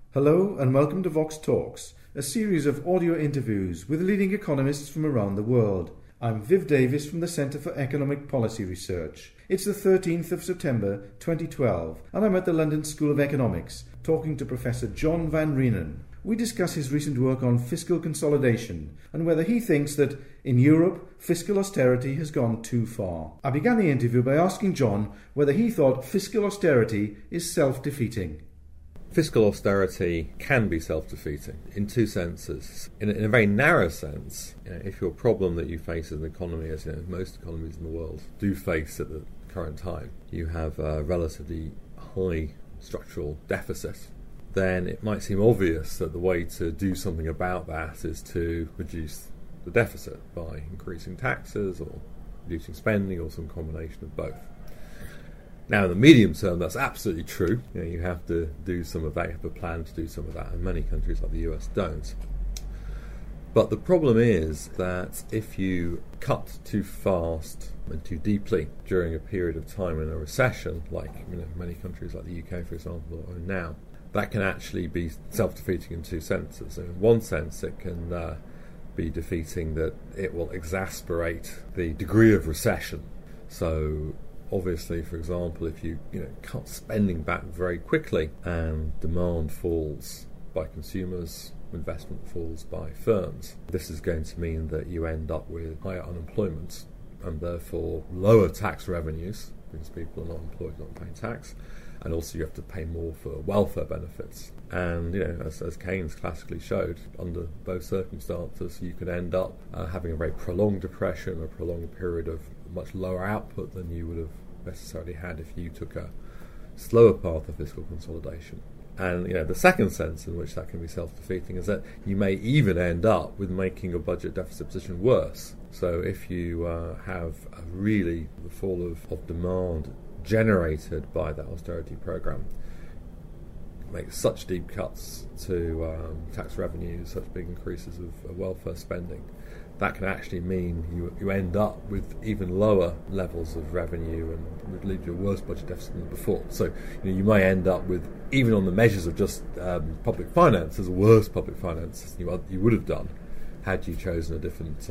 Hello and welcome to Vox Talks, a series of audio interviews with leading economists from around the world. I'm Viv Davis from the Centre for Economic Policy Research. It's the 13th of September 2012 and I'm at the London School of Economics talking to Professor John Van Reenen. We discuss his recent work on fiscal consolidation and whether he thinks that, in Europe, fiscal austerity has gone too far. I began the interview by asking John whether he thought fiscal austerity is self-defeating. Fiscal austerity can be self-defeating in two senses. In a very narrow sense, if your problem that you face as an economy, as most economies in the world do face at the current time, you have a relatively high structural deficit, then it might seem obvious that the way to do something about that is to reduce the deficit by increasing taxes or reducing spending or some combination of both. Now, in the medium term, that's absolutely true. You have to do some of that, you have a plan to do some of that, and many countries like the US don't. But the problem is that if you cut too fast and too deeply during a period of time in a recession, like many countries like the UK, for example, are now, that can actually be self-defeating in two senses. In one sense, it can be defeating that it will exasperate the degree of recession. So obviously, for example, if you cut spending back very quickly and demand falls by consumers, investment falls by firms, this is going to mean that you end up with higher unemployment and therefore lower tax revenues because people are not employed, not paying tax, and also you have to pay more for welfare benefits. And as Keynes classically showed, under both circumstances, you could end up having a very prolonged depression, a prolonged period of much lower output than you would have necessarily had if you took a slower path of fiscal consolidation. And the second sense in which that can be self-defeating is that you may even end up with making your budget deficit position worse. So if you have the fall of demand generated by that austerity program, make such deep cuts to tax revenues, such big increases of welfare spending, that can actually mean you end up with even lower levels of revenue and would lead to a worse budget deficit than before. So you may end up with, even on the measures of just public finances, worse public finances than you would have done had you chosen a different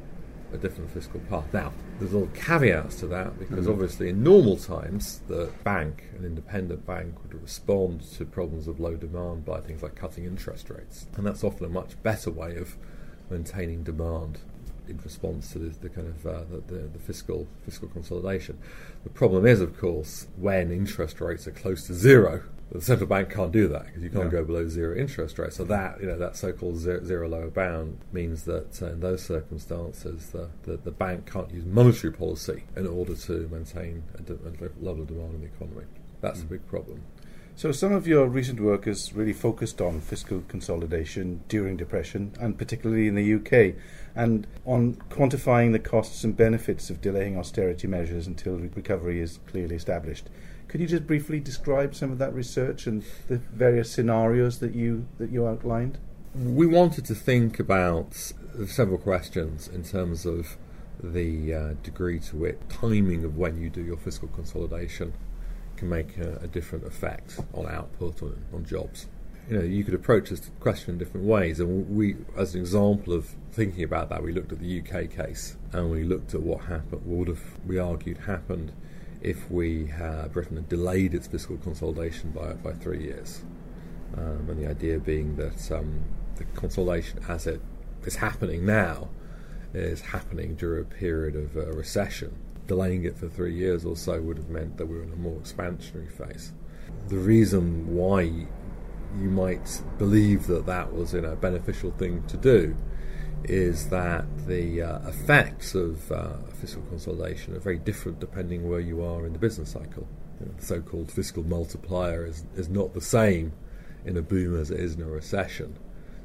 fiscal path. Now, there's a lot of caveats to that because obviously in normal times the bank, an independent bank, would respond to problems of low demand by things like cutting interest rates, and that's often a much better way of maintaining demand in response to the kind of the fiscal consolidation. The problem is, of course, when interest rates are close to zero, the central bank can't do that because you can't go below zero interest rates. So that so-called zero lower bound means that in those circumstances, the bank can't use monetary policy in order to maintain a level of demand in the economy. That's a big problem. So some of your recent work is really focused on fiscal consolidation during depression, and particularly in the UK, and on quantifying the costs and benefits of delaying austerity measures until recovery is clearly established. Could you just briefly describe some of that research and the various scenarios that you outlined? We wanted to think about several questions in terms of the degree to which timing of when you do your fiscal consolidation can make a different effect on output, on jobs. You could approach this question in different ways, and we, as an example of thinking about that, we looked at the UK case and we looked at what would have, we argued, happened if Britain had delayed its fiscal consolidation by 3 years. And the idea being that the consolidation as it is happening now is happening during a period of recession. Delaying it for 3 years or so would have meant that we were in a more expansionary phase. The reason why you might believe that was a beneficial thing to do is that the effects of fiscal consolidation are very different depending where you are in the business cycle. The so-called fiscal multiplier is not the same in a boom as it is in a recession.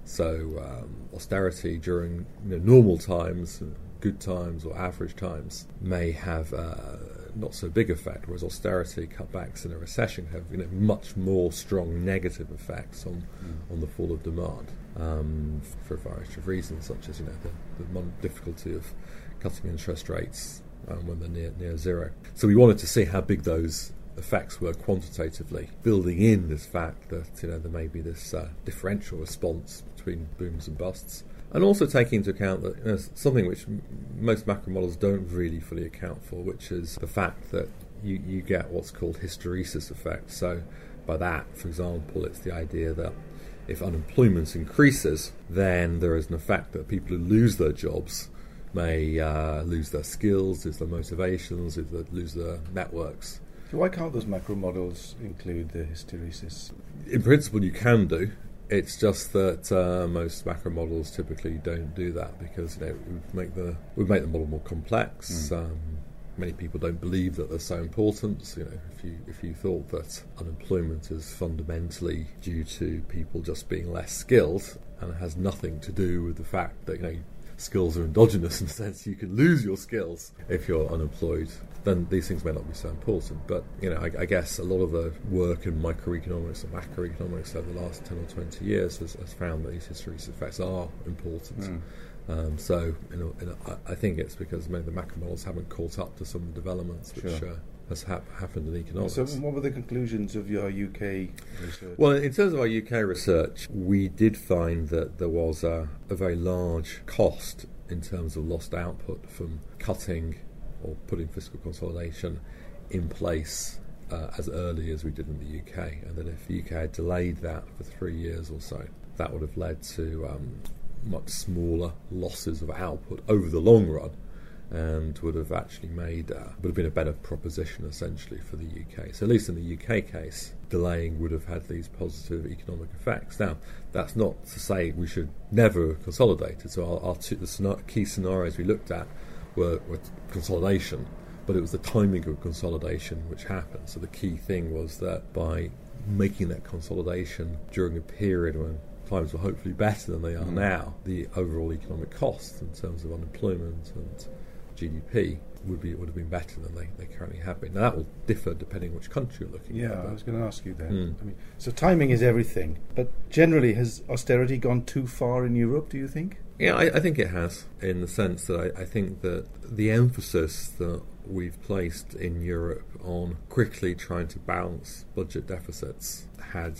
So austerity during normal times, good times or average times, may have not so big effect, whereas austerity cutbacks in a recession have much more strong negative effects on the fall of demand for a variety of reasons, such as the difficulty of cutting interest rates when they're near zero. So we wanted to see how big those effects were quantitatively, building in this fact that there may be this differential response between booms and busts, and also taking into account that something which most macro models don't really fully account for, which is the fact that you get what's called hysteresis effect. So by that, for example, it's the idea that if unemployment increases, then there is an effect that people who lose their jobs may lose their skills, lose their motivations, lose their networks. So why can't those macro models include the hysteresis? In principle, you can do. It's just that most macro models typically don't do that because it would make the model more complex. Many people don't believe that they're so important. If you thought that unemployment is fundamentally due to people just being less skilled and it has nothing to do with the fact that skills are endogenous in the sense you can lose your skills if you're unemployed, then these things may not be so important. But I guess a lot of the work in microeconomics and macroeconomics over the last 10 or 20 years has found that these hysteresis effects are important. So I think it's because maybe the macro models haven't caught up to some of the developments which has happened in economics. So what were the conclusions of your UK research? Well, in terms of our UK research, we did find that there was a very large cost in terms of lost output from cutting or putting fiscal consolidation in place as early as we did in the UK, and that if the UK had delayed that for 3 years or so, that would have led to much smaller losses of output over the long run, and would have actually would have been a better proposition essentially for the UK. So at least in the UK case, delaying would have had these positive economic effects. Now, that's not to say we should never have consolidated. So the key scenarios we looked at were consolidation, but it was the timing of consolidation which happened. So the key thing was that by making that consolidation during a period when times were hopefully better than they are now, the overall economic costs in terms of unemployment and GDP would have been better than they currently have been. Now that will differ depending which country you're looking at. Yeah, I was going to ask you that. So timing is everything, but generally has austerity gone too far in Europe, do you think? Yeah, I think it has, in the sense that I think that the emphasis that we've placed in Europe on quickly trying to balance budget deficits had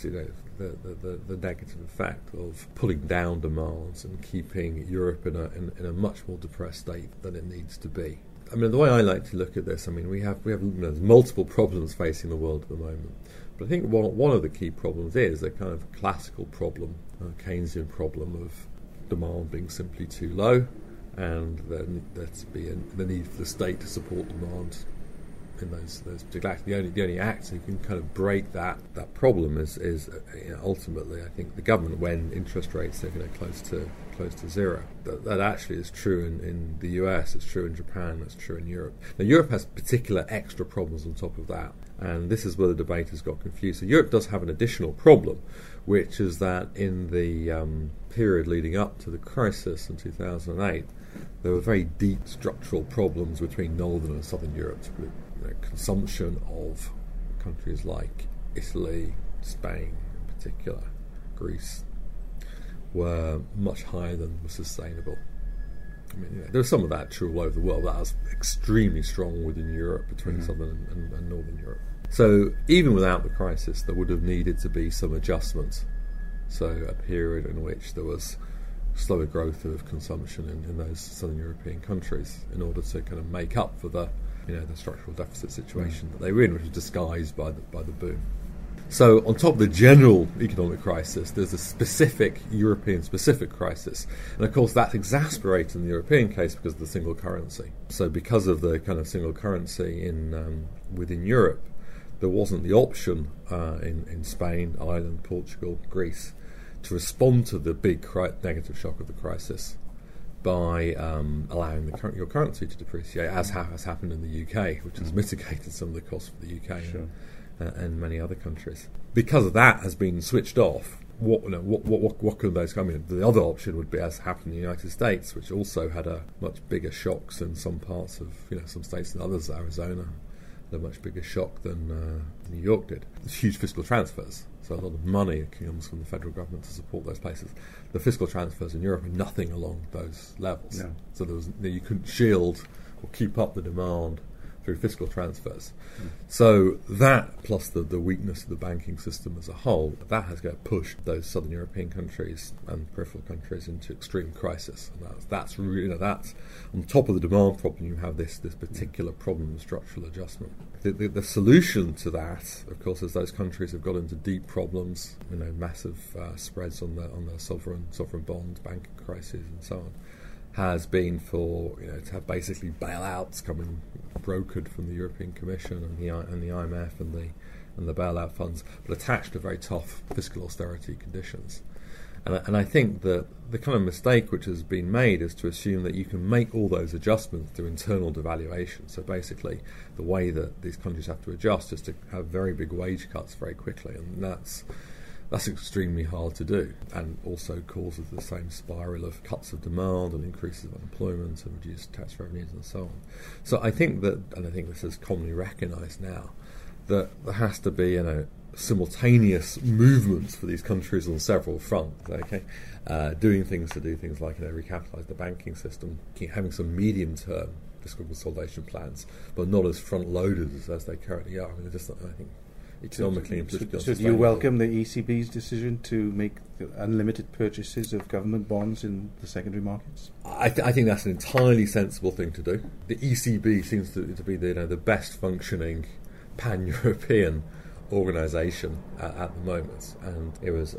the negative effect of pulling down demands and keeping Europe in a much more depressed state than it needs to be. I mean, the way I like to look at this, we have multiple problems facing the world at the moment. But I think one of the key problems is a kind of classical problem, a Keynesian problem of demand being simply too low, and then there's the need for the state to support demand in those particular acts. The only actor who can kind of break that problem is ultimately, I think, the government when interest rates are close to zero. That actually is true in the US, it's true in Japan, it's true in Europe. Now Europe has particular extra problems on top of that, and this is where the debate has got confused. So Europe does have an additional problem, which is that in the period leading up to the crisis in 2008, there were very deep structural problems between Northern and Southern Europe. Consumption of countries like Italy, Spain in particular, Greece, were much higher than was sustainable. There was some of that true all over the world. That was extremely strong within Europe, between Southern and Northern Europe. So even without the crisis, there would have needed to be some adjustment. So a period in which there was slower growth of consumption in those Southern European countries in order to kind of make up for the structural deficit situation that they were in, which was disguised by the boom. So on top of the general economic crisis, there's a specific European-specific crisis. And of course that's exasperated in the European case because of the single currency. So because of the kind of single currency within Europe, there wasn't the option in Spain, Ireland, Portugal, Greece to respond to the big negative shock of the crisis by allowing your currency to depreciate, as has happened in the UK, which has mitigated some of the costs for the UK and many other countries. Because of that has been switched off, what could those come in? The other option would be, as happened in the United States, which also had a much bigger shocks in some parts of some states and others, Arizona, had a much bigger shock than New York did. There's huge fiscal transfers. So a lot of money comes from the federal government to support those places. The fiscal transfers in Europe are nothing along those levels. No. So you couldn't shield or keep up the demand through fiscal transfers. So that, plus the weakness of the banking system as a whole, that has pushed those southern European countries and peripheral countries into extreme crisis. And that's really, that's on top of the demand problem. You have this particular problem of structural adjustment. The solution to that, of course, is those countries have got into deep problems, massive spreads on the sovereign bond, banking crises, and so on, has been for to have basically bailouts coming brokered from the European Commission and the IMF and the bailout funds, but attached to very tough fiscal austerity conditions. And I think that the kind of mistake which has been made is to assume that you can make all those adjustments through internal devaluation. So basically, the way that these countries have to adjust is to have very big wage cuts very quickly, and that's extremely hard to do, and also causes the same spiral of cuts of demand and increases of unemployment and reduced tax revenues and so on. So I think that, and I think this is commonly recognised now, that there has to be simultaneous movements for these countries on several fronts. Doing things like recapitalise the banking system, having some medium-term fiscal consolidation plans, but not as front-loaded as they currently are. I think economically and politically. So do you welcome the ECB's decision to make unlimited purchases of government bonds in the secondary markets? I think that's an entirely sensible thing to do. The ECB seems to be the best functioning pan-European organisation at the moment, and it was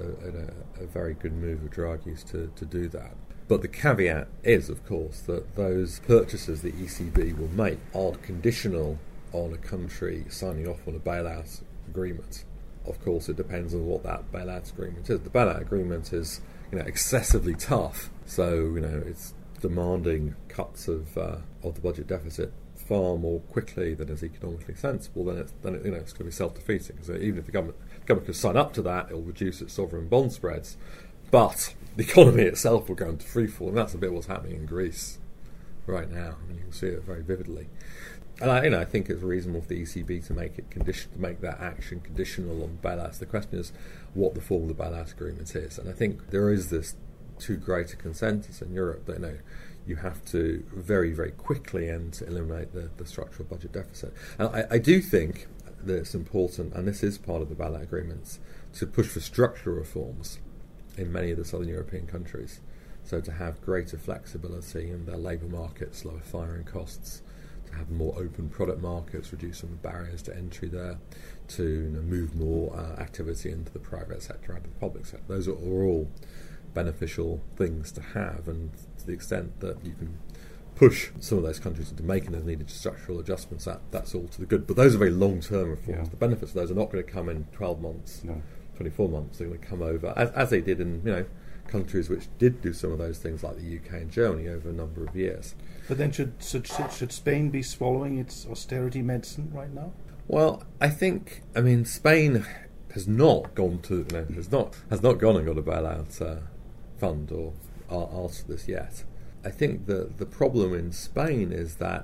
a very good move of Draghi's to do that. But the caveat is, of course, that those purchases the ECB will make are conditional on a country signing off on a bailout agreement. Of course, it depends on what that bailout agreement is. The bailout agreement is, excessively tough. So, it's demanding cuts of the budget deficit far more quickly than is economically sensible. Then it's going to be self-defeating. So even if the government can sign up to that, it will reduce its sovereign bond spreads, but the economy itself will go into freefall, and that's a bit what's happening in Greece right now. You can see it very vividly. And I think it's reasonable for the ECB to make that action conditional on bailouts. The question is what the form of the bailout agreement is, and I think there is this too great a consensus in Europe that you have to very, very quickly eliminate the structural budget deficit. And I do think that it's important, and this is part of the bailout agreements, to push for structural reforms in many of the southern European countries. So to have greater flexibility in their labour markets, lower firing costs, to have more open product markets, reduce some of the barriers to entry there, to move more activity into the private sector out of the public sector. Those are all beneficial things to have, and to the extent that you can push some of those countries into making those needed structural adjustments, that's all to the good. But those are very long-term reforms. The benefits of those are not going to come in 12 months, 24 months. They're going to come over, as they did in countries which did do some of those things, like the UK and Germany, over a number of years. But then should Spain be swallowing its austerity medicine right now? Well, I think, Spain has not gone to has not gone and got a bailout fund or asked for this yet. I think that the problem in Spain is that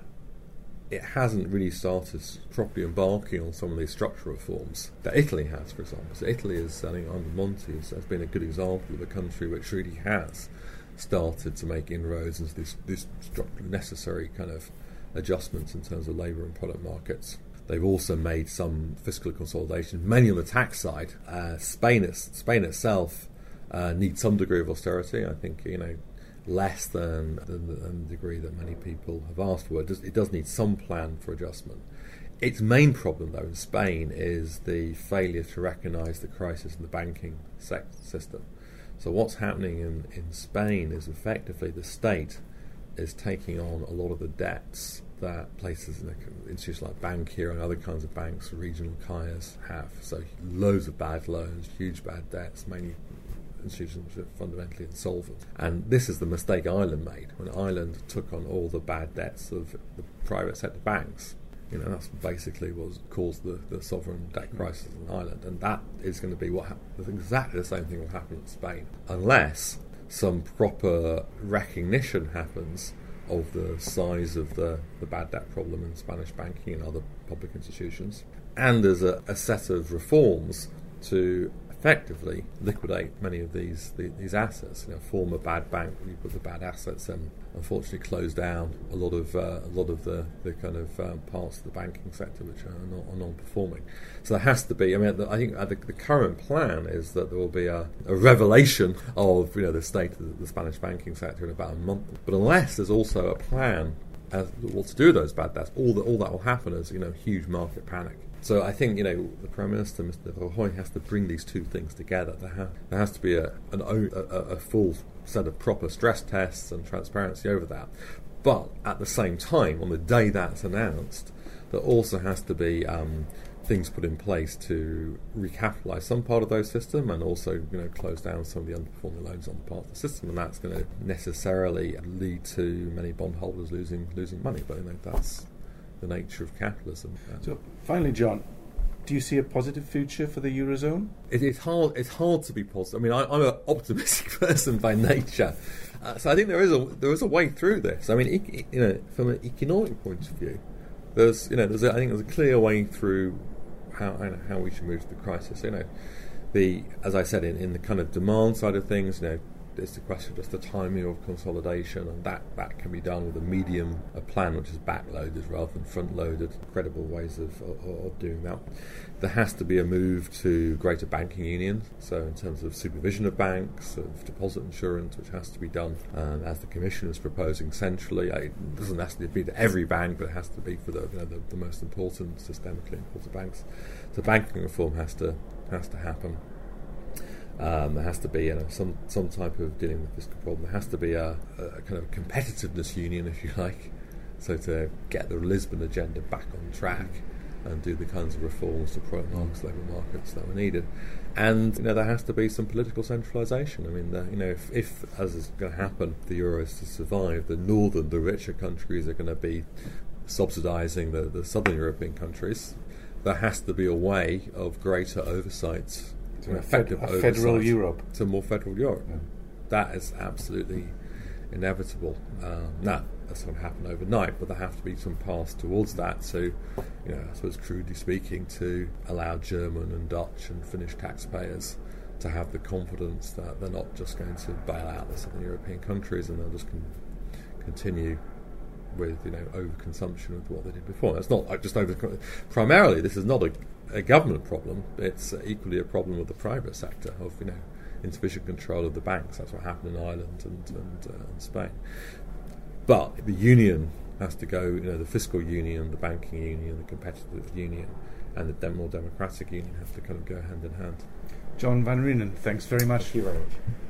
it hasn't really started properly embarking on some of these structural reforms that Italy has, for example. So Italy is, I think, under Monti has been a good example of a country which really has started to make inroads into these structurally necessary kind of adjustments in terms of labour and product markets. They've also made some fiscal consolidation, mainly on the tax side. Spain itself needs some degree of austerity. I think, less than the degree that many people have asked for. It does need some plan for adjustment. Its main problem, though, in Spain is the failure to recognise the crisis in the banking system. So what's happening in Spain is effectively the state is taking on a lot of the debts that places, institutions like Bankia and other kinds of banks, regional cajas, have. So loads of bad loans, huge bad debts, mainly institutions which are fundamentally insolvent. And this is the mistake Ireland made when Ireland took on all the bad debts of the private sector banks. That's basically what caused the sovereign debt crisis in Ireland, and that is going to be what happens. Exactly the same thing will happen in Spain, unless some proper recognition happens of the size of the bad debt problem in Spanish banking and other public institutions, and there's a set of reforms to effectively liquidate many of these assets. Form a bad bank, you put the bad assets in, unfortunately close down a lot of the kind of parts of the banking sector which are non-performing. So there has to be. I think the current plan is that there will be a revelation of the state of the Spanish banking sector in about a month. But unless there's also a plan as what to do with those bad debts, all that will happen is huge market panic. So I think the Prime Minister, Mr. Rajoy, has to bring these two things together. There has to be a full set of proper stress tests and transparency over that. But at the same time, on the day that's announced, there also has to be things put in place to recapitalise some part of those system and also close down some of the underperforming loans on the part of the system, and that's going to necessarily lead to many bondholders losing money. But that's the nature of capitalism. So finally, John, do you see a positive future for the Eurozone? It's hard to be positive. I'm an optimistic person by nature, so I think there is a way through this. From an economic point of view, there's a clear way through how we should move through the crisis. As I said, in the kind of demand side of things, it's the question of just the timing of consolidation, and that can be done with a plan which is backloaded rather than front-loaded, credible ways of doing that. There has to be a move to greater banking union, so in terms of supervision of banks, of deposit insurance, which has to be done, as the Commission is proposing centrally. It doesn't necessarily be to every bank, but it has to be for the most important, systemically important banks. So banking reform has to happen. There has to be some type of dealing with this problem. There has to be a kind of competitiveness union, if you like, so to get the Lisbon agenda back on track and do the kinds of reforms to pro-market labour markets that were needed. And there has to be some political centralisation. If as is going to happen, the euro is to survive, the richer countries are going to be subsidising the southern European countries. There has to be a way of greater oversight. Federal Europe. To more federal Europe. Yeah. That is absolutely inevitable. That's going to happen overnight, but there have to be some paths towards that. So, I suppose crudely speaking, to allow German and Dutch and Finnish taxpayers to have the confidence that they're not just going to bail out the southern European countries and they'll just continue with overconsumption of what they did before. It's not just primarily. This is not a government problem. It's equally a problem of the private sector of insufficient control of the banks. That's what happened in Ireland and Spain. But the union has to go. The fiscal union, the banking union, the competitive union, and the more democratic union have to kind of go hand in hand. John Van Reenen, thanks very much. Thank you very much.